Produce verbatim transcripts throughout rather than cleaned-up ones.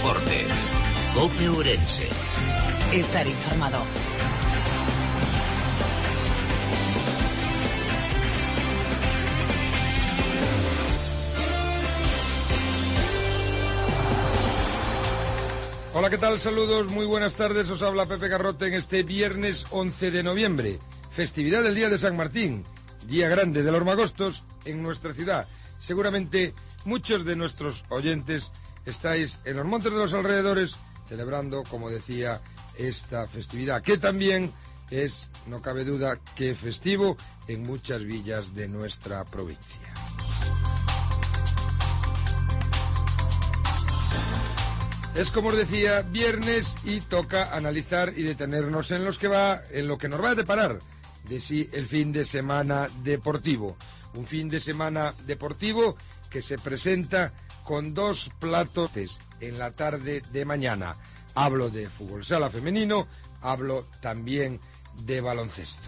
Deportes. COPE Ourense. Estar informado. Hola, ¿qué tal? Saludos, muy buenas tardes. Os habla Pepe Garrote en este viernes once de noviembre, festividad del Día de San Martín, día grande de los magostos en nuestra ciudad. Seguramente muchos de nuestros oyentes estáis en los montes de los alrededores celebrando, como decía, esta festividad, que también es, no cabe duda, que festivo en muchas villas de nuestra provincia. Es, como os decía, viernes y toca analizar y detenernos en los que va, en lo que nos va a deparar de sí el fin de semana deportivo. Un fin de semana deportivo que se presenta con dos platos en la tarde de mañana. Hablo de fútbol sala femenino, hablo también de baloncesto.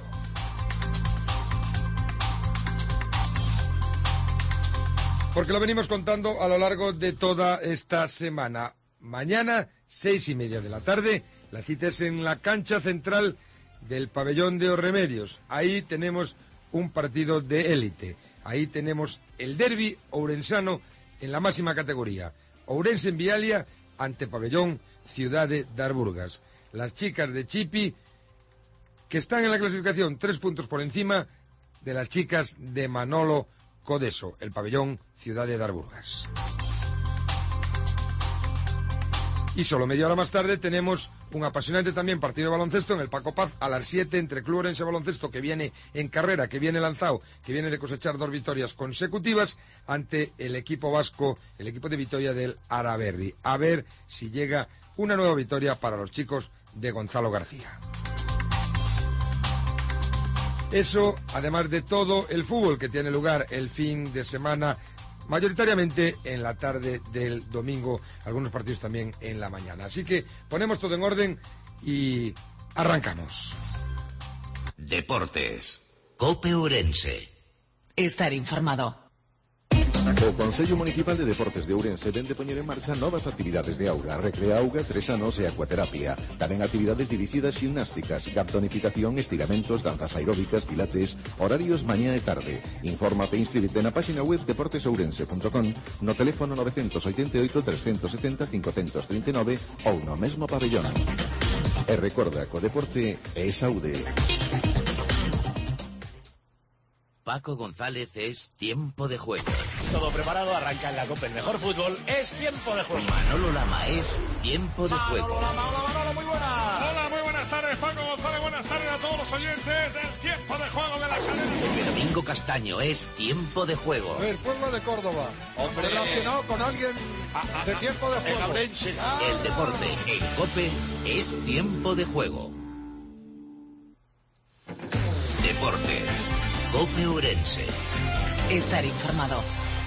Porque lo venimos contando a lo largo de toda esta semana. Mañana, seis y media de la tarde, la cita es en la cancha central del pabellón de Os Remedios. Ahí tenemos un partido de élite. Ahí tenemos el derbi ourensano en la máxima categoría. Ourense en Vialia ante pabellón Ciudade das Burgas. Las chicas de Chipi, que están en la clasificación tres puntos por encima de las chicas de Manolo Codeso, el pabellón Ciudade das Burgas. Y solo media hora más tarde tenemos un apasionante también partido de baloncesto en el Paco Paz a las siete entre Club Ourense Baloncesto, que viene en carrera, que viene lanzado, que viene de cosechar dos victorias consecutivas ante el equipo vasco, el equipo de Vitoria del Araberri. A ver si llega una nueva victoria para los chicos de Gonzalo García. Eso, además de todo el fútbol que tiene lugar el fin de semana, mayoritariamente en la tarde del domingo, algunos partidos también en la mañana. Así que ponemos todo en orden y arrancamos. Deportes. COPE Ourense. Estar informado. O Consello Municipal de Deportes de Ourense vén de poñer en marcha novas actividades de auga, recrea auga, tres anos e acuaterapia. Tamén actividades dirixidas ximnásticas, captonificación, estiramentos, danzas aeróbicas, pilates, horarios mañá e tarde. Infórmate e inscríbete na página web deportes ourense punto com, no teléfono nove oito oito, tres sete zero, cinco tres nove ou no mesmo pabellón. E recorda que o deporte é saúde. Paco González es Tiempo de Juego. Todo preparado, arranca en la COPE el mejor fútbol, es Tiempo de Juego. Manolo Lama es Tiempo de Juego. Manolo Lama, hola Manolo, muy buenas. Hola, muy buenas tardes, Paco González, buenas tardes a todos los oyentes del Tiempo de Juego de la cadena. Domingo Castaño es Tiempo de Juego. El pueblo de Córdoba, hombre, relacionado con alguien de Tiempo de Juego. Ah. El deporte en COPE es Tiempo de Juego. Deportes. COPE Ourense. Estar informado.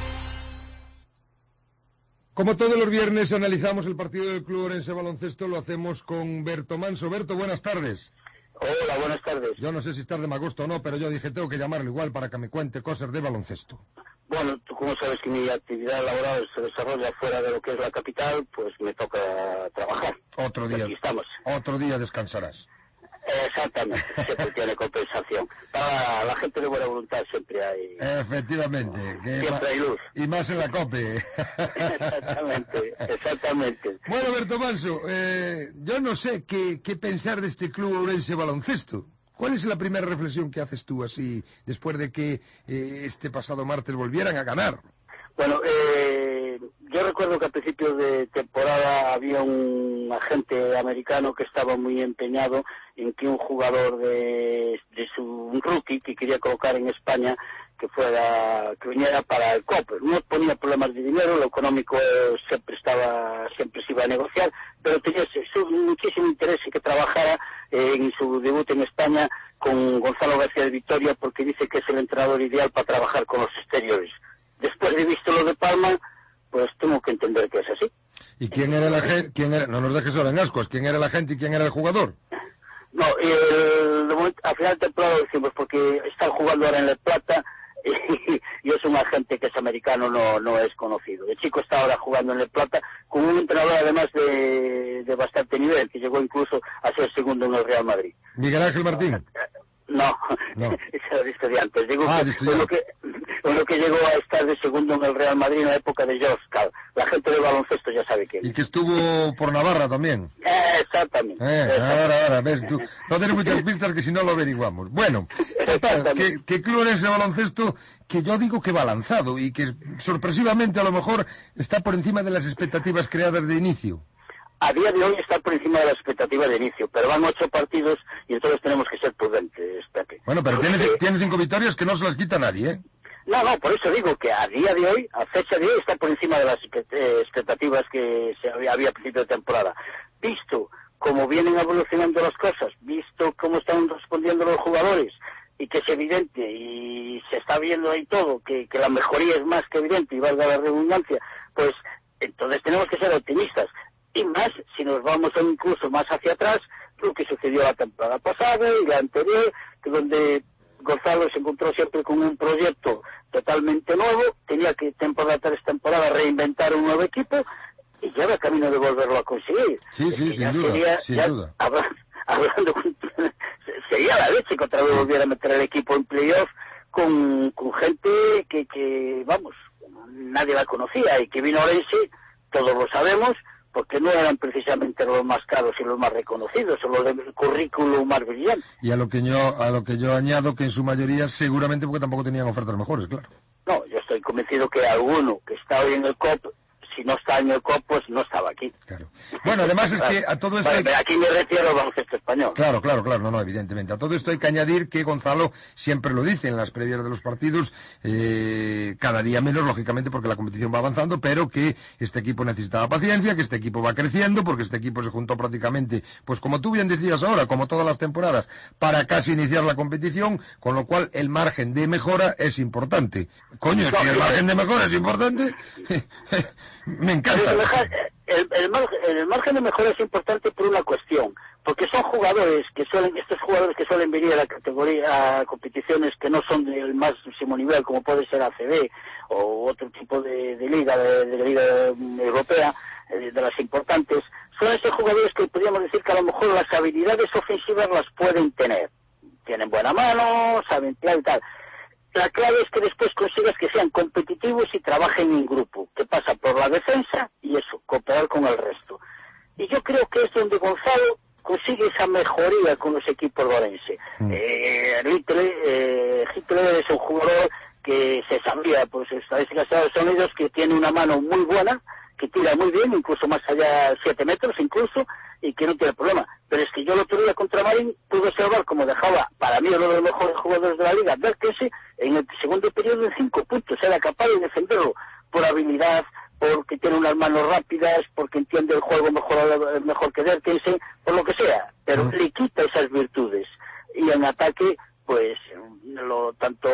Como todos los viernes analizamos el partido del Club Ourense Baloncesto, lo hacemos con Berto Manso. Berto, buenas tardes. Hola, buenas tardes. Yo no sé si estás de magosto o no, pero yo dije, tengo que llamarlo igual para que me cuente cosas de baloncesto. Bueno, tú como sabes que mi actividad laboral se desarrolla fuera de lo que es la capital, pues me toca trabajar. Otro día. Aquí estamos. Otro día descansarás. Exactamente, siempre tiene compensación. Para la gente de buena voluntad siempre hay... Efectivamente. Que siempre ma... hay luz. Y más en la COPE. Exactamente, exactamente. Bueno, Berto Manso, eh, yo no sé qué, qué pensar de este Club Ourense Baloncesto. ¿Cuál es la primera reflexión que haces tú así, después de que eh, este pasado martes volvieran a ganar? Bueno, eh, yo recuerdo que a principios de temporada había un agente americano que estaba muy empeñado en que un jugador de, de su un rookie que quería colocar en España que fuera que viniera para el COPE. No ponía problemas de dinero, lo económico siempre estaba siempre se iba a negociar, pero tenía su, muchísimo interés en que trabajara eh, en su debut en España con Gonzalo García de Vitoria, porque dice que es el entrenador ideal para trabajar con los exteriores. Después de visto lo de Palma, pues tengo que entender que es así. ¿Y quién era la gente? ¿Quién era? No nos dejes ahora en ascuas. ¿Quién era la gente y quién era el jugador? No, el, de momento, a final de temporada lo decimos, porque están jugando ahora en La Plata. y, y es un agente que es americano, no no es conocido. El chico está ahora jugando en el Plata con un entrenador además de, de bastante nivel, que llegó incluso a ser segundo en el Real Madrid. Miguel Ángel Martín. No, no. Ese era de estudiantes. Digo ah, que, de estudiantes. Uno que, uno que llegó a estar de segundo en el Real Madrid en la época de George Cal. La gente del baloncesto ya sabe quién. Y que estuvo por Navarra también. Eh, exactamente. Eh, exactamente. ahora, ahora, ves tú. No tienes muchas pistas que si no lo averiguamos. Bueno, total, que, que club en ese baloncesto que yo digo que va lanzado y que sorpresivamente a lo mejor está por encima de las expectativas creadas de inicio. A día de hoy está por encima de la expectativa de inicio, pero van ocho partidos y entonces tenemos que ser prudentes, Pepe. Bueno, pero Porque... tiene, tiene cinco victorias que no se las quita nadie, ¿eh? No, no, por eso digo que a día de hoy, a fecha de hoy, está por encima de las expectativas que se había, había a principio de temporada. Visto cómo vienen evolucionando las cosas, visto cómo están respondiendo los jugadores, y que es evidente, y se está viendo ahí todo, que, que la mejoría es más que evidente, y valga la redundancia, pues entonces tenemos que ser optimistas. Y más, si nos vamos incluso más hacia atrás, lo que sucedió la temporada pasada y la anterior, que donde Gonzalo se encontró siempre con un proyecto totalmente nuevo, tenía que temporada tras temporada reinventar un nuevo equipo, y ya va camino de volverlo a conseguir. Sí, sí, sin duda, sería, sin ya, duda. Hablando, hablando con, sería la leche que otra vez volviera a meter el equipo en playoff con, con gente que, que, vamos, nadie la conocía, y que vino a Orense, todos lo sabemos, porque no eran precisamente los más caros y los más reconocidos, o los del currículum más brillante. Y a lo que yo a lo que yo añado que en su mayoría seguramente porque tampoco tenían ofertas mejores, claro. No, yo estoy convencido que alguno que está hoy en el C O P, si no está en el C O P, pues no estaba aquí. Claro. Bueno, además es que a todo esto... Vale, hay... Aquí me refiero al baloncesto español. Claro, claro, claro, no, no, evidentemente. A todo esto hay que añadir que Gonzalo siempre lo dice en las previas de los partidos, eh, cada día menos, lógicamente, porque la competición va avanzando, pero que este equipo necesitaba paciencia, que este equipo va creciendo, porque este equipo se juntó prácticamente, pues como tú bien decías ahora, como todas las temporadas, para casi iniciar la competición, con lo cual el margen de mejora es importante. Coño, si el margen de mejora es importante... Me encanta. El, el, margen, el margen de mejora es importante por una cuestión, porque son jugadores que suelen, estos jugadores que suelen venir a la categoría, a competiciones que no son del máximo nivel, como puede ser A C B o otro tipo de, de liga, de, de la liga europea, de, de las importantes, son estos jugadores que podríamos decir que a lo mejor las habilidades ofensivas las pueden tener. Tienen buena mano, saben tirar y tal. La clave es que después consigas que sean competitivos y trabajen en grupo, que pasa por la defensa y eso, cooperar con el resto. Y yo creo que es donde Gonzalo consigue esa mejoría con los equipos de Orense. Mm. Eh, Hitler, eh, Hitler es un jugador que se sabía, pues estadísticas de Estados Unidos, que tiene una mano muy buena, que tira muy bien, incluso más allá de siete metros incluso, y que no tiene problema. Pero es que yo el otro día contra Marín pude observar como dejaba, para mí, uno de los mejores jugadores de la liga, Berkese, en el segundo periodo en cinco puntos. Era capaz de defenderlo por habilidad, porque tiene unas manos rápidas, porque entiende el juego mejor, mejor que Berkese, por lo que sea. Pero uh-huh. le quita esas virtudes. Y en ataque, pues, lo tanto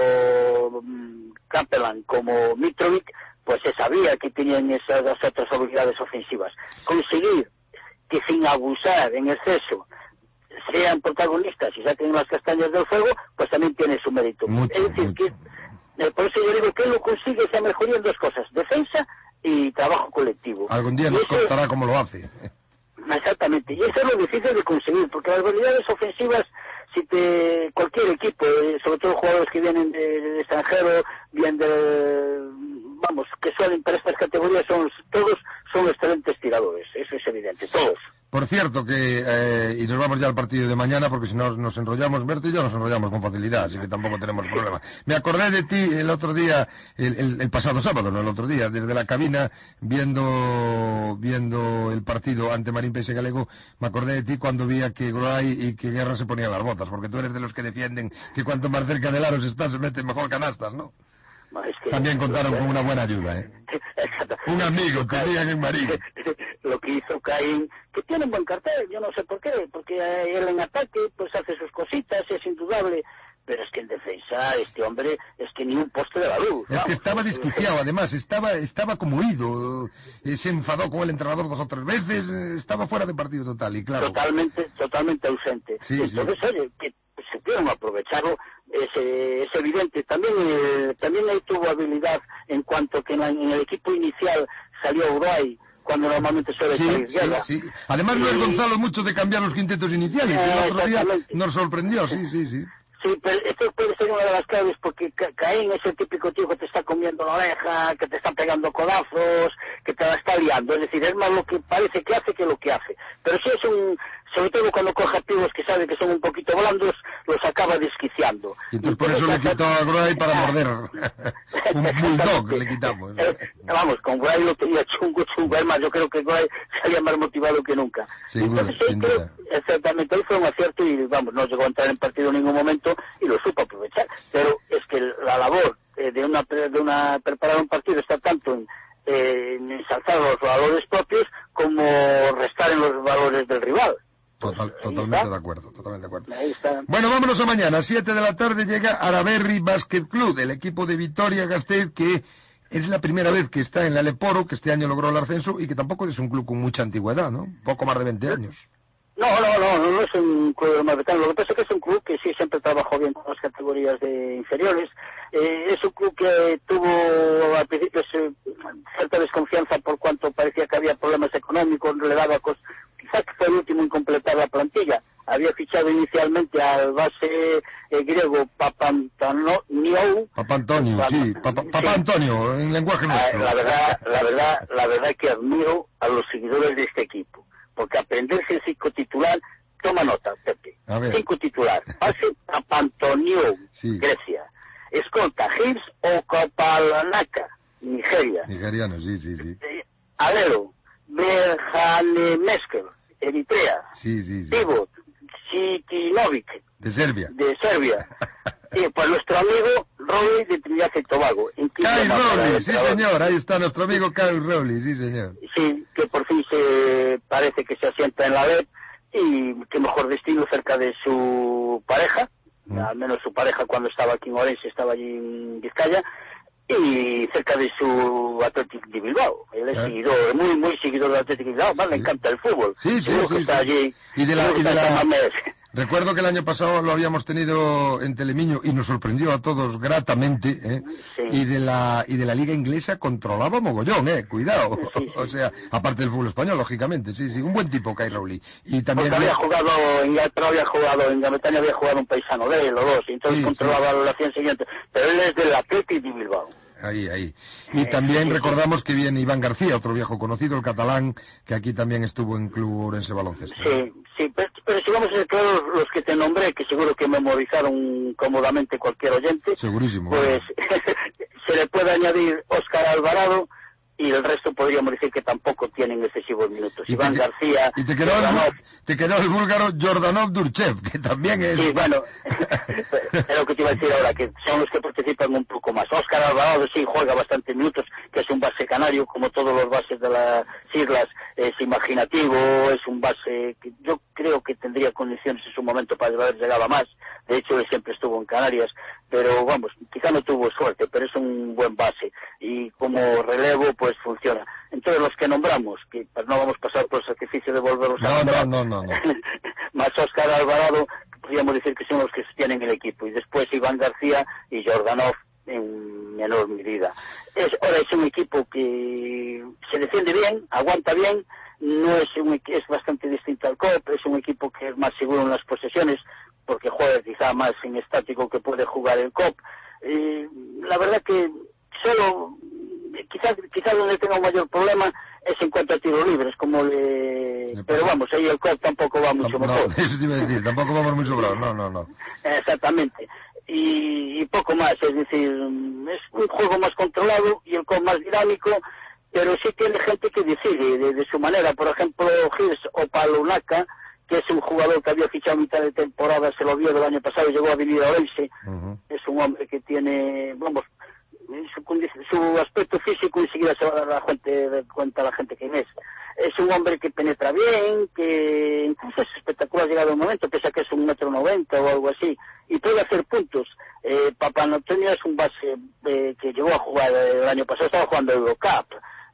Kaplan como Mitrovic, pues se sabía que tenían esas dos otras habilidades ofensivas. Conseguir que sin abusar en exceso sean protagonistas y saquen las castañas del fuego, pues también tiene su mérito. Mucho, es decir, mucho. que eh, por eso yo digo que él lo consigue esa mejoría en dos cosas, defensa y trabajo colectivo. Algún día y nos eso, contará cómo lo hace. Exactamente, y eso es lo difícil de conseguir, porque las habilidades ofensivas, si te cualquier equipo, eh, sobre todo jugadores que vienen de, de extranjero, vienen de, vamos, que suelen para estas categorías, son todos son excelentes tiradores, eso es evidente, todos. Por cierto, que, eh, y nos vamos ya al partido de mañana, porque si no nos enrollamos, Berto y yo nos enrollamos con facilidad, así que tampoco tenemos problema. Me acordé de ti el otro día, el, el, el pasado sábado, no el otro día, desde la cabina, viendo viendo el partido ante Marín Peixe Galego, me acordé de ti cuando vi a que Groay y que Guerra se ponían las botas, porque tú eres de los que defienden que cuanto más cerca del aro se está, se meten mejor canastas, ¿no? Es que también contaron con una buena ayuda, ¿eh? Exacto. Un amigo que tenían en Marín. Lo que hizo Caín, que tiene un buen cartel, yo no sé por qué, porque él en ataque pues hace sus cositas, es indudable, pero es que en defensa este hombre es que ni un poste de la luz. Es que estaba desquiciado, además, estaba estaba como ido, se enfadó con el entrenador dos o tres veces, estaba fuera de partido total, y claro. Totalmente, totalmente ausente. Sí, Entonces, sí. oye, que supieron aprovecharlo. es, eh, es evidente. También eh, también ahí tuvo habilidad en cuanto que en, la, en el equipo inicial salió Uruguay, cuando normalmente suele sí, salir Guerra. Sí, sí. Además, no es Gonzalo mucho de cambiar los quintetos iniciales, Eh, el otro día nos sorprendió, sí, sí, sí. Sí, pero esto puede ser una de las claves porque ca Caín es el típico tío que te está comiendo la oreja, que te está pegando codazos, que te la está liando. Es decir, es más lo que parece que hace que lo que hace. Pero sí es un, sobre todo cuando coge activos que sabe que son un poquito blandos, los acaba desquiciando. Y entonces por eso le quitó a Gray para morder. Un bulldog le quitamos. Eh, vamos, con Gray lo tenía chungo, chungo. Además, yo creo que Gray salía más motivado que nunca. Seguro, entonces, sí, creo, exactamente, ahí fue un acierto y, vamos, no llegó a entrar en partido en ningún momento y lo supo aprovechar. Pero es que la labor eh, de una de una preparar un partido está tanto en, eh, en ensalzar los valores propios como restar en los valores del rival. Total, totalmente de acuerdo, totalmente de acuerdo. Ahí está. Bueno, vámonos a mañana. A siete de la tarde llega Araberri Basket Club, el equipo de Vitoria-Gasteiz, que es la primera vez que está en la Leporo, que este año logró el ascenso y que tampoco es un club con mucha antigüedad, ¿no? Poco más de veinte años. No, no, no, no, no es un club de Marvetano. Lo que pasa es que es un club que sí siempre trabajó bien con las categorías de inferiores. Eh, es un club que tuvo al principio eh, cierta desconfianza por cuanto parecía que había problemas económicos, le daba cosas. Quizás fue el último en completar la plantilla. Había fichado inicialmente al base eh, griego Papantonio. Papantonio, sí, Papa, Papa sí. Antonio, en lenguaje nuestro. La verdad, la verdad, la verdad que admiro a los seguidores de este equipo, porque aprenderse el cinco titular, toma nota, Pepe. Cinco titular, base Papantonio, sí. Grecia. Escolta, Gibbs o Kopalanaka, Nigeria. Nigeriano, sí, sí, sí. Eh, alero, Berhanemeskel, Eritrea. Sí, sí, sí. Pivot, Sitinovic. De Serbia. De Serbia. Y pues nuestro amigo Rowley de Trinidad y Tobago. Kyle Rowley, sí señor, ahí está nuestro amigo Kyle Rowley, sí señor. Sí, que por fin se parece que se asienta en la B E P y que mejor destino cerca de su pareja, mm. al menos su pareja cuando estaba aquí en Orense, estaba allí en Vizcaya, y cerca de su Athletic de Bilbao. Él es ¿Eh? seguidor, muy, muy seguidor del Athletic de Bilbao, más sí. le encanta el fútbol. Sí, sí, sí. Que está sí. allí, y de la... Y de la... Recuerdo que el año pasado lo habíamos tenido en Telemiño y nos sorprendió a todos gratamente, ¿eh? Sí. Y de la y de la liga inglesa controlaba mogollón, eh, cuidado. Sí, sí. O sea, aparte del fútbol español, lógicamente, sí, sí, un buen tipo Kyle Rowley. Y también Porque había jugado en pero había jugado en Gran Bretaña, había jugado un paisano de él o dos, y entonces sí, controlaba sí. la acción siguiente. Pero él es del Athletic de Bilbao. Ahí, ahí. Y también recordamos que viene Iván García, otro viejo conocido, el catalán, que aquí también estuvo en Club Orense Baloncesto. Sí, sí, pero, pero si vamos a ser claros los que te nombré, que seguro que memorizaron cómodamente cualquier oyente. Segurísimo. Pues se le puede añadir Óscar Alvarado y el resto podríamos decir que tampoco tienen excesivos minutos. Y Iván te, García... Y te quedó, el, te quedó el búlgaro Jordanov Durchev, que también es... Sí, bueno, es lo que te iba a decir ahora, que son los que participan un poco más. Óscar Alvarado sí juega bastantes minutos, que es un base canario, como todos los bases de las islas, es imaginativo, es un base que yo creo que tendría condiciones en su momento para haber llegado a más. De hecho, él siempre estuvo en Canarias, pero vamos, quizá no tuvo suerte, pero es un buen base. Y como relevo, pues funciona. Entonces, los que nombramos, que pues, no vamos a pasar por el sacrificio de volverlos no, a nombrar, no, no, no, no. más Óscar Alvarado, podríamos decir que son los que sostienen el equipo. Y después Iván García y Jordanov en menor medida. Es, ahora es un equipo que se defiende bien, aguanta bien, no es un, es bastante distinto al C O P, es un equipo que es más seguro en las posesiones, porque juega quizá más en estático que puede jugar el C O P. Eh, la verdad que solo, quizás quizás donde tenga un mayor problema es en cuanto a tiros libres, como le... Pero vamos, ahí el C O P tampoco va mucho no, mejor. No, eso te iba a decir, tampoco vamos muy sobrados, no, no, no. Exactamente. Y, y poco más, es decir, es un juego más controlado y el C O P más dinámico, pero sí tiene gente que decide de, de su manera. Por ejemplo, Gibbs o Palunaka, que es un jugador que había fichado a mitad de temporada, se lo vio del año pasado y llegó a venir a Orense. Uh-huh. Es un hombre que tiene, vamos, su, su aspecto físico enseguida se va a dar la gente, de cuenta la gente quién es. Es un hombre que penetra bien, que incluso es espectacular llegado el momento, pese a que es un metro noventa o algo así, y puede hacer puntos. Eh, Papantonio es un base eh, que llegó a jugar el año pasado, estaba jugando Eurocup,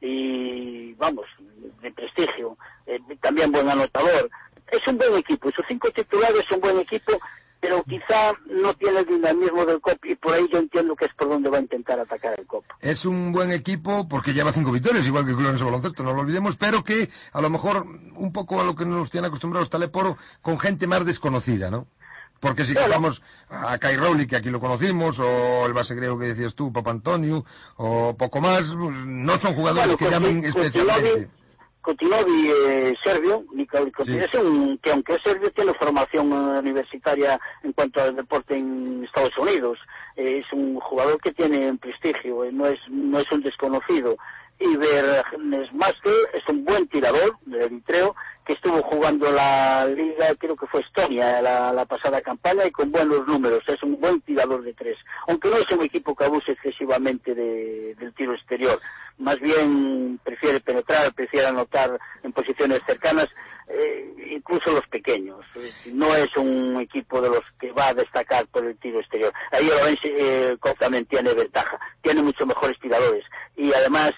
y vamos, de prestigio, eh, también buen anotador. Es un buen equipo, sus cinco titulares son un buen equipo, pero quizá no tiene el dinamismo del C O P y por ahí yo entiendo que es por donde va a intentar atacar el C O P. Es un buen equipo porque lleva cinco victorias, igual que el Club Orense Baloncesto, no lo olvidemos, pero que a lo mejor un poco a lo que nos tiene acostumbrados Taleporo, con gente más desconocida, ¿no? Porque si cogemos a Kai Rowley, que aquí lo conocimos, o el base griego que decías tú, Papantonio, o poco más, pues no son jugadores bueno, que llamen especialmente. Kutinovi, eh, serbio, Nikola Kutinovi, sí. Es un, que aunque es serbio, tiene formación universitaria en cuanto al deporte en Estados Unidos. Eh, es un jugador que tiene prestigio, eh, no es no es un desconocido. Iber Nesmaster es un buen tirador de eritreo, que estuvo jugando la liga, creo que fue Estonia, la, la pasada campaña, y con buenos números. Es un buen tirador de tres, aunque no es un equipo que abuse excesivamente de, del tiro exterior. Más bien prefiere penetrar, prefiere anotar en posiciones cercanas, eh, incluso los pequeños. No es un equipo de los que va a destacar por el tiro exterior. Ahí el Orense eh, también tiene ventaja, tiene mucho mejores tiradores, y además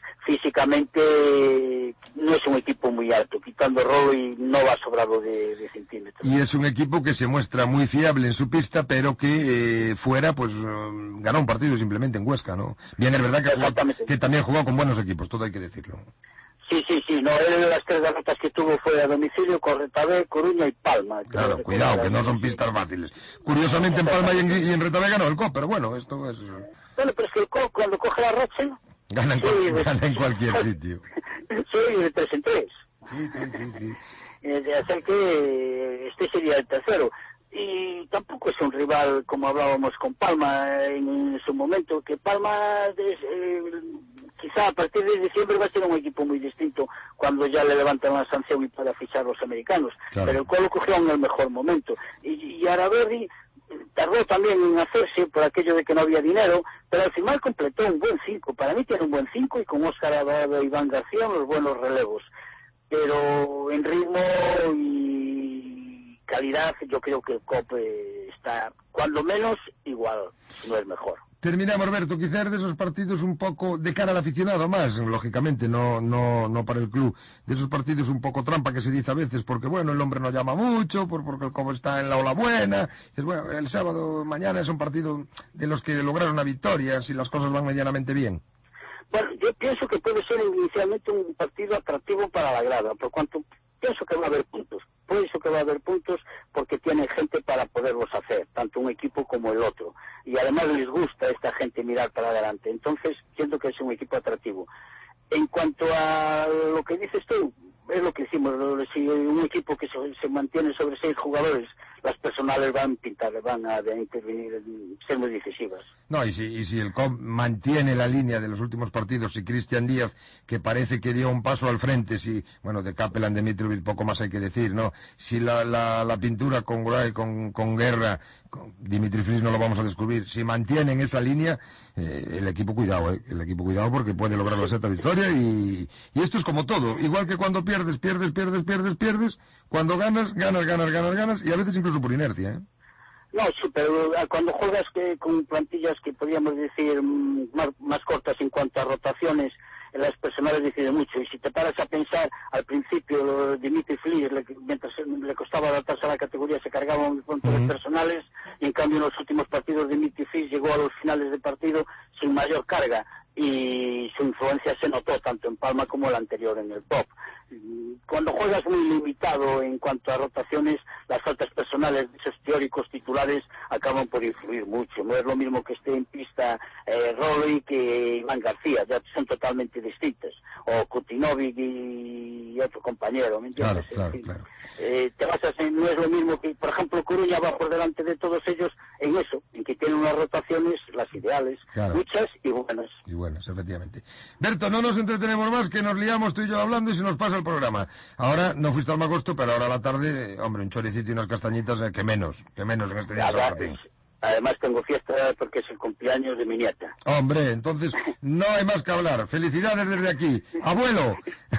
físicamente no es un equipo muy alto, quitando rolo y no va sobrado de, de centímetros. Y es un equipo que se muestra muy fiable en su pista, pero que eh, fuera, pues, um, ganó un partido simplemente en Huesca, ¿no? Bien, es verdad que, jugó, que también jugó con buenos equipos, todo hay que decirlo. Sí, sí, sí, no, él las tres derrotas que tuvo fue a domicilio, Retabé, Coruña y Palma. Claro, que cuidado, que no son pistas fáciles. Curiosamente en Palma y en, y en Retabé ganó el C O P, pero bueno, esto es... Bueno, pero es que el C O P cuando coge la racha... Gana en, sí, cual, de... gana en cualquier sitio. Sí, de tres en tres. Sí, sí, sí, sí. Eh, de hacer que este sería el tercero. Y tampoco es un rival, como hablábamos con Palma en su momento, que Palma es, eh, quizá a partir de diciembre va a ser un equipo muy distinto cuando ya le levantan la sanción y para fichar los americanos. Claro. Pero el cual lo cogió en el mejor momento. Y, y Araberri tardó también en hacerse por aquello de que no había dinero, pero al final completó un buen cinco. Para mí tiene un buen cinco y con Óscar Abado e Iván García los buenos relevos. Pero en ritmo y calidad yo creo que el C O P está cuando menos igual, no es mejor. Terminamos, Berto, quizás de esos partidos un poco de cara al aficionado más, lógicamente, no no no para el club, de esos partidos un poco trampa que se dice a veces, porque bueno, el hombre no llama mucho, por, porque el C O P está en la ola buena, es, bueno, el sábado, mañana es un partido de los que lograron una victoria, si las cosas van medianamente bien. Bueno, yo pienso que puede ser inicialmente un partido atractivo para la grada, por cuanto pienso que va a haber puntos. Pienso que va a haber puntos porque tiene gente para poderlos hacer, tanto un equipo como el otro. Y además les gusta a esta gente mirar para adelante. Entonces, siento que es un equipo atractivo. En cuanto a lo que dices tú, es lo que hicimos. Si un equipo que se, se mantiene sobre seis jugadores, las personales van a pintar, van a intervenir, ser muy decisivas. No, y si, y si el C O P mantiene la línea de los últimos partidos, y Cristian Díaz, que parece que dio un paso al frente, si, bueno, de Capelán, de Mitrovic, poco más hay que decir, ¿no? Si la, la, la pintura con Gray, con, con Guerra, con Dimitri Fris no lo vamos a descubrir, si mantienen esa línea, eh, el equipo cuidado, eh, el equipo cuidado porque puede lograr la sexta victoria y, y esto es como todo, igual que cuando pierdes, pierdes, pierdes, pierdes, pierdes, cuando ganas, ganas, ganas, ganas, ganas, y a veces incluso por inercia, ¿eh? No, sí, pero cuando juegas que con plantillas que podríamos decir más, más cortas en cuanto a rotaciones, las personales deciden mucho. Y si te paras a pensar, al principio Dimitri Flis, mientras le costaba adaptarse a la categoría, se cargaban con uh-huh. los personales, y en cambio en los últimos partidos Dimitri Flis llegó a los finales de partido sin mayor carga, y su influencia se notó tanto en Palma como la anterior en el top. Cuando juegas muy limitado en cuanto a rotaciones, las faltas personales de esos teóricos titulares acaban por influir mucho. No es lo mismo que esté en pista eh, Rolly que Iván García, ya son totalmente distintas. O Kutinovic y, y otro compañero, ¿me entiendes? Claro, claro, claro. Eh, te basas en, no es lo mismo que, por ejemplo, Coruña va por delante de todos ellos en eso, en que tienen unas rotaciones, las ideales, claro. muchas y buenas. Y buenas, efectivamente. Berto, no nos entretenemos más, que nos liamos tú y yo hablando y se nos pasa el programa. Ahora, no fuiste al Macosto, pero ahora a la tarde, hombre, un choricito y unas castañitas, eh, que menos, que menos en este día de San Martín. Además tengo fiesta porque es el cumpleaños de mi nieta. Hombre, entonces no hay más que hablar. Felicidades desde aquí. ¡Abuelo!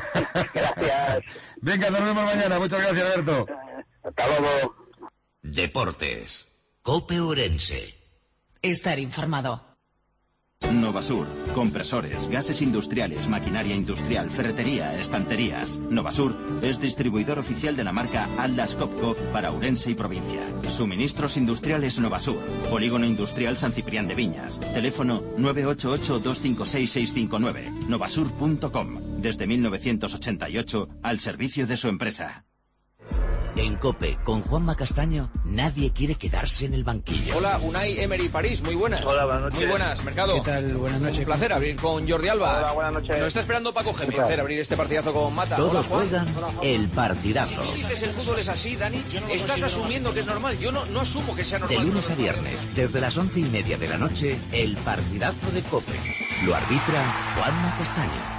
Gracias. Venga, nos vemos mañana. Muchas gracias, Berto. Hasta luego. Deportes. COPE Ourense. Estar informado. Novasur, compresores, gases industriales, maquinaria industrial, ferretería, estanterías. Novasur es distribuidor oficial de la marca Atlas Copco para Ourense y provincia. Suministros industriales Novasur, Polígono Industrial San Ciprián de Viñas. Teléfono nueve ocho ocho, dos cinco seis, seis cinco nueve. novasur punto com. Desde mil novecientos ochenta y ocho al servicio de su empresa. En COPE, con Juanma Castaño, nadie quiere quedarse en el banquillo. Hola, Unai Emery París, muy buenas. Hola, buenas noches. Muy buenas, Mercado. ¿Qué tal? Buenas noches. Un placer abrir con Jordi Alba. Hola, buenas noches. Nos está esperando Paco G. Placer abrir este partidazo con Mata. Todos Hola, juegan el partidazo. Si dices el fútbol es así, Dani, estás asumiendo que es normal. Yo no, no asumo que sea normal. De lunes a viernes, desde las once y media de la noche, el partidazo de COPE. Lo arbitra Juanma Castaño.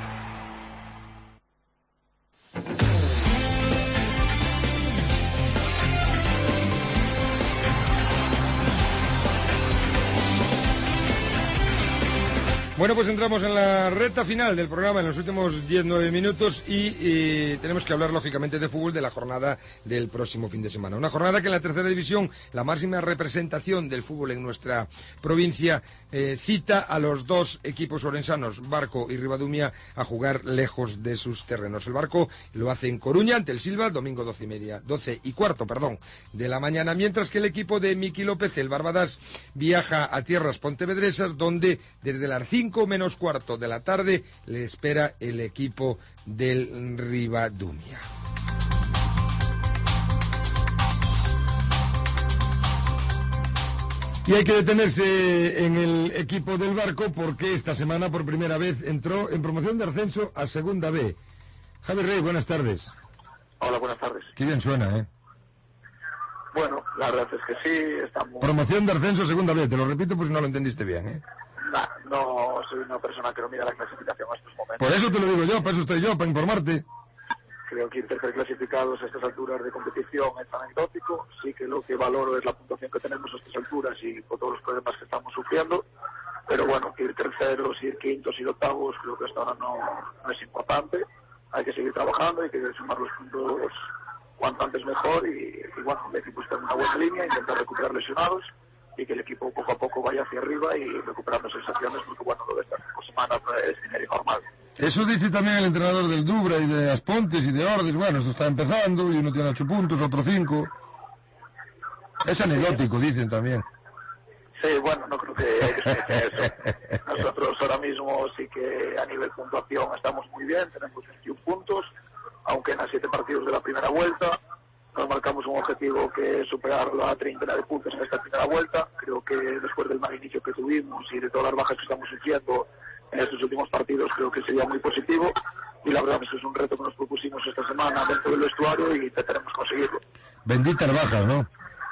Bueno, pues entramos en la recta final del programa, en los últimos diez nueve minutos y, y tenemos que hablar lógicamente de fútbol, de la jornada del próximo fin de semana. Una jornada que en la tercera división, la máxima representación del fútbol en nuestra provincia, eh, cita a los dos equipos orensanos, Barco y Ribadumia, a jugar lejos de sus terrenos. El Barco lo hace en Coruña ante el Silva, domingo doce y media, doce y cuarto, perdón, de la mañana, mientras que el equipo de Miki López, el Barbadas, viaja a tierras pontevedresas, donde desde las cinco menos cuarto de la tarde le espera el equipo del Ribadumia. Y hay que detenerse en el equipo del Barco porque esta semana por primera vez entró en promoción de ascenso a Segunda B. Javi Rey, buenas tardes. Hola, buenas tardes. Qué bien suena, ¿eh? Bueno, la verdad es que sí, estamos... Promoción de ascenso a Segunda B, te lo repito por si no lo entendiste bien, ¿eh? Nah, no soy una persona que no mira la clasificación a estos momentos. Por eso te lo digo yo, para eso estoy yo, para informarte. Creo que ir tercer clasificados a estas alturas de competición es anecdótico. Sí que lo que valoro es la puntuación que tenemos a estas alturas y con todos los problemas que estamos sufriendo. Pero bueno, ir terceros, ir quintos y octavos, creo que hasta ahora no, no es importante. Hay que seguir trabajando, hay que sumar los puntos cuanto antes mejor y, y bueno, el equipo está en una buena línea, intentar recuperar lesionados y que el equipo poco a poco vaya hacia arriba y recuperando sensaciones, porque bueno, lo de estas cinco semanas no es dinero normal. Eso dice también el entrenador del Dubra y de Aspontes y de Ordes. Bueno, esto está empezando y uno tiene ocho puntos, otro cinco. Es anecdótico, dicen también. Sí, bueno, no creo que hay que decir eso. Nosotros ahora mismo sí que a nivel puntuación estamos muy bien, tenemos veintiún puntos, aunque en las siete partidos de la primera vuelta nos marcamos un objetivo que es superar la treintena de puntos en esta primera vuelta. Creo que después del mal inicio que tuvimos y de todas las bajas que estamos sufriendo en estos últimos partidos, creo que sería muy positivo y la verdad es que es un reto que nos propusimos esta semana dentro del vestuario y intentaremos conseguirlo. Benditas bajas, ¿no?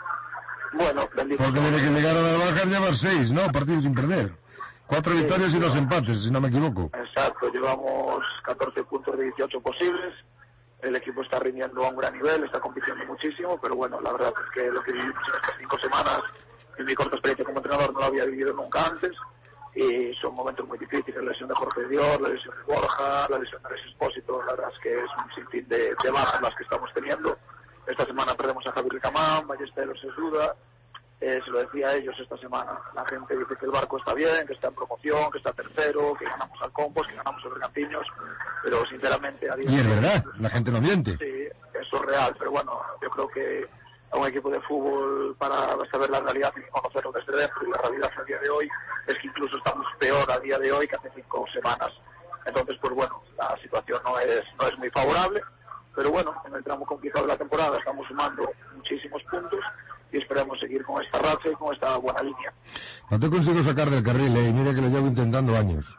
Bueno, benditas. Porque desde que llegaron a las bajas llevan seis, ¿no? Partidos sin perder. Cuatro sí, victorias y dos empates, si no me equivoco. Exacto, llevamos catorce puntos de dieciocho posibles. El equipo está rindiendo a un gran nivel, está compitiendo muchísimo, pero bueno, la verdad es que lo que vivimos en estas cinco semanas, en mi corta experiencia como entrenador, no lo había vivido nunca antes, y son momentos muy difíciles. La lesión de Jorge Dior, la lesión de Borja, la lesión de Alex Espósito, la verdad es que es un sinfín de, de bajas las que estamos teniendo. Esta semana perdemos a Javier Ricamán, Ballesteros es duda, eh, se lo decía a ellos esta semana. La gente dice que el Barco está bien, que está en promoción, que está tercero, que ganamos al Compos, que ganamos a Bergantiños, pero sinceramente... A y es verdad, la gente no miente. Sí, eso es real, pero bueno, yo creo que a un equipo de fútbol, para saber la realidad, hay que conocerlo desde dentro, y la realidad a día de hoy es que incluso estamos peor a día de hoy que hace cinco semanas. Entonces, pues bueno, la situación no es, no es muy favorable, pero bueno, en el tramo complicado de la temporada estamos sumando muchísimos puntos y esperemos seguir con esta racha y con esta buena línea. No te consigo sacar del carril, eh, y mira que lo llevo intentando años.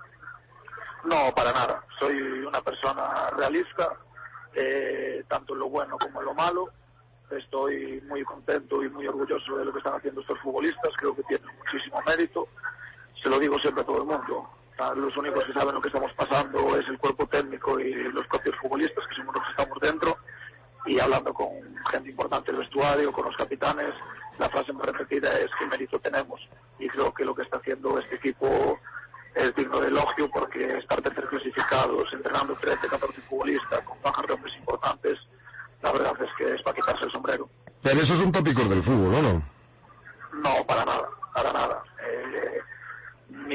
No, para nada. Soy una persona realista, eh, tanto en lo bueno como en lo malo. Estoy muy contento y muy orgulloso de lo que están haciendo estos futbolistas. Creo que tienen muchísimo mérito. Se lo digo siempre a todo el mundo. O sea, los únicos que saben lo que estamos pasando es el cuerpo técnico y los propios futbolistas, que somos los que estamos dentro. Y hablando con gente importante del vestuario, con los capitanes, la frase más repetida es qué mérito tenemos. Y creo que lo que está haciendo este equipo es digno de elogio, porque estar tercer clasificados, entrenando trece, catorce futbolistas, con bajas de hombres importantes, la verdad es que es para quitarse el sombrero. Pero esos son tópicos del fútbol, ¿o no? No, para nada, para nada. Eh, mi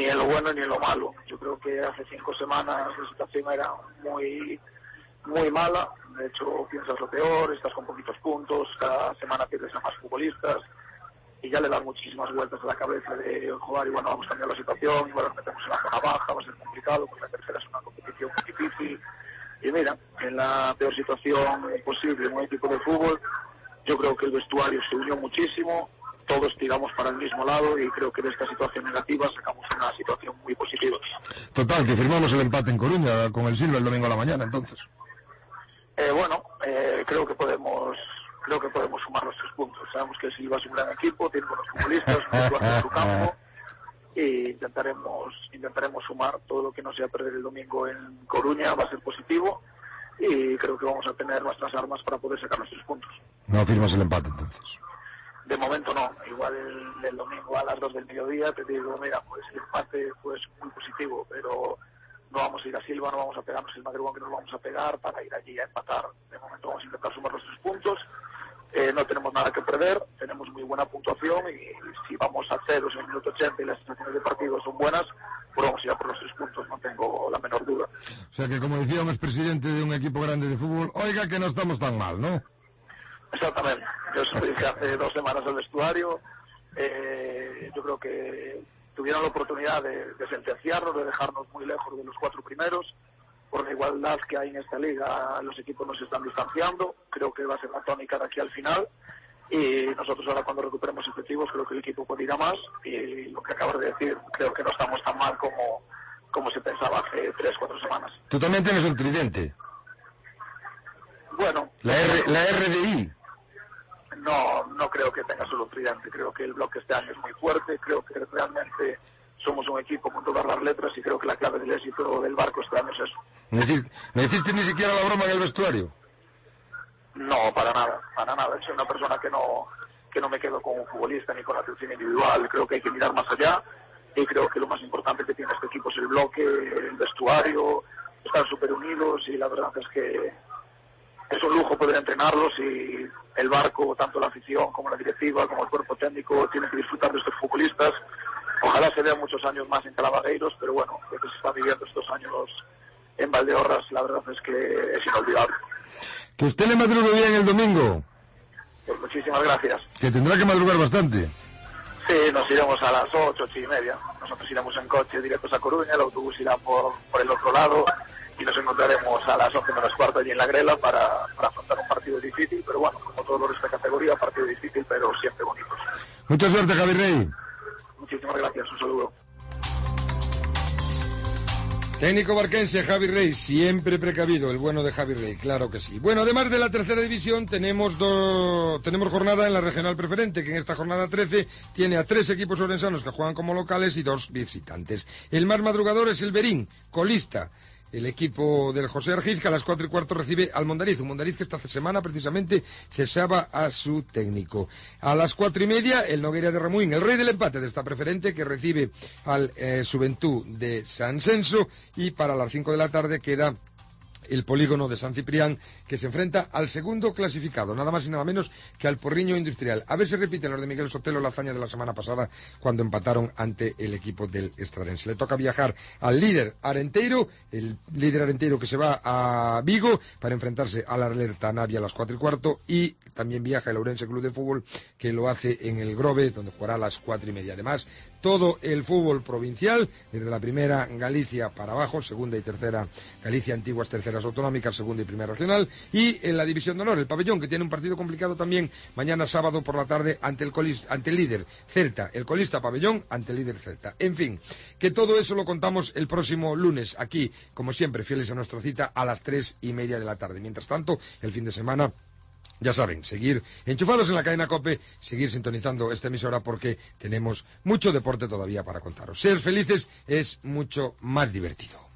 en lo bueno ni en lo malo. Yo creo que hace cinco semanas la situación era muy muy mala, de hecho piensas lo peor, estás con poquitos puntos, cada semana pierdes a más futbolistas y ya le das muchísimas vueltas a la cabeza de jugar y bueno, vamos a cambiar la situación, igual nos metemos en la zona baja, va a ser complicado porque la tercera es una competición muy difícil y mira, en la peor situación posible en un equipo de fútbol, yo creo que el vestuario se unió muchísimo, todos tiramos para el mismo lado y creo que de esta situación negativa sacamos una situación muy positiva. Total, que firmamos el empate en Coruña con el Silva el domingo a la mañana, entonces. Eh, bueno, eh, creo que podemos creo que podemos sumar los tres puntos. Sabemos que el Silva es un gran equipo, tiene buenos futbolistas, un en su campo y intentaremos intentaremos sumar todo lo que no sea perder el domingo en Coruña, va a ser positivo y creo que vamos a tener nuestras armas para poder sacar los tres puntos. No firmas el empate entonces. De momento no, igual el, el domingo a las dos del mediodía te digo, mira, pues el empate pues muy positivo, pero no vamos a ir a Silva, no vamos a pegarnos el madrugón que nos vamos a pegar para ir allí a empatar. De momento vamos a intentar sumar los tres puntos, eh, no tenemos nada que perder, tenemos muy buena puntuación y si vamos a ceros en el minuto ochenta y las sensaciones de partido son buenas, pues vamos a ir a por los tres puntos, no tengo la menor duda. O sea que como decía un expresidente de un equipo grande de fútbol, oiga que no estamos tan mal, ¿no? Exactamente, yo se lo dije hace dos semanas al vestuario, eh, yo creo que tuvieron la oportunidad de, de sentenciarnos, de dejarnos muy lejos de los cuatro primeros, por la igualdad que hay en esta liga, los equipos nos están distanciando, creo que va a ser la tónica de aquí al final, y nosotros ahora cuando recuperemos efectivos creo que el equipo puede ir a más, y lo que acabas de decir, creo que no estamos tan mal como, como se pensaba hace tres, cuatro semanas. Tú también tienes un tridente. Bueno. La, R, la R D I. No, no creo que tenga solo un tridente, creo que el bloque este año es muy fuerte, creo que realmente somos un equipo con todas las letras y creo que la clave del éxito del Barco este año es eso. ¿No hiciste ni siquiera la broma en el vestuario? No, para nada, para nada, soy una persona que no que no me quedo con un futbolista ni con la atención individual, creo que hay que mirar más allá y creo que lo más importante que tiene este equipo es el bloque, el vestuario, están súper unidos y la verdad es que es un lujo poder entrenarlos y el Barco, tanto la afición como la directiva, como el cuerpo técnico, tienen que disfrutar de estos futbolistas. Ojalá se vean muchos años más en Calavagueiros, pero bueno, lo que se está viviendo estos años en Valdeorras, la verdad es que es inolvidable. Que usted le madrugue bien el domingo. Pues muchísimas gracias. Que tendrá que madrugar bastante. Sí, nos iremos a las ocho, ocho y media. Nosotros iremos en coche directos a Coruña, el autobús irá por, por el otro lado y nos encontraremos a las once menos cuarto allí en la Grela para, para afrontar un partido difícil, pero bueno, como todos los de esta categoría, partido difícil, pero siempre bonito. Mucha suerte, Javi Rey. Muchísimas gracias, un saludo. Técnico barquense Javi Rey, siempre precavido, el bueno de Javi Rey, claro que sí. Bueno, además de la tercera división, tenemos do... tenemos jornada en la regional preferente, que en esta jornada trece tiene a tres equipos orensanos que juegan como locales y dos visitantes. El más madrugador es el Berín, colista. El equipo del José Argiz, que a las cuatro y cuarto recibe al Mondariz. Un Mondariz que esta semana precisamente cesaba a su técnico. A las cuatro y media, el Nogueira de Ramuín, el rey del empate de esta preferente, que recibe al eh, Juventud de San Censo. Y para las cinco de la tarde queda el Polígono de San Ciprián, que se enfrenta al segundo clasificado, nada más y nada menos que al Porriño Industrial. A ver si repiten los de Miguel Sotelo la hazaña de la semana pasada, cuando empataron ante el equipo del Estradense. Le toca viajar al líder Arenteiro, el líder Arenteiro que se va a Vigo para enfrentarse al Alerta Navia a las cuatro y cuarto, y también viaja el Ourense Club de Fútbol, que lo hace en el Grove, donde jugará a las cuatro y media. Además, todo el fútbol provincial, desde la primera Galicia para abajo, segunda y tercera Galicia, antiguas terceras autonómicas, segunda y primera regional, y en la división de honor, el Pabellón, que tiene un partido complicado también mañana sábado por la tarde ante el, colista, ante el líder Celta, el colista Pabellón ante el líder Celta. En fin, que todo eso lo contamos el próximo lunes, aquí, como siempre, fieles a nuestra cita, a las tres y media de la tarde. Mientras tanto, el fin de semana, ya saben, seguir enchufados en la cadena COPE, seguir sintonizando esta emisora porque tenemos mucho deporte todavía para contaros. Ser felices es mucho más divertido.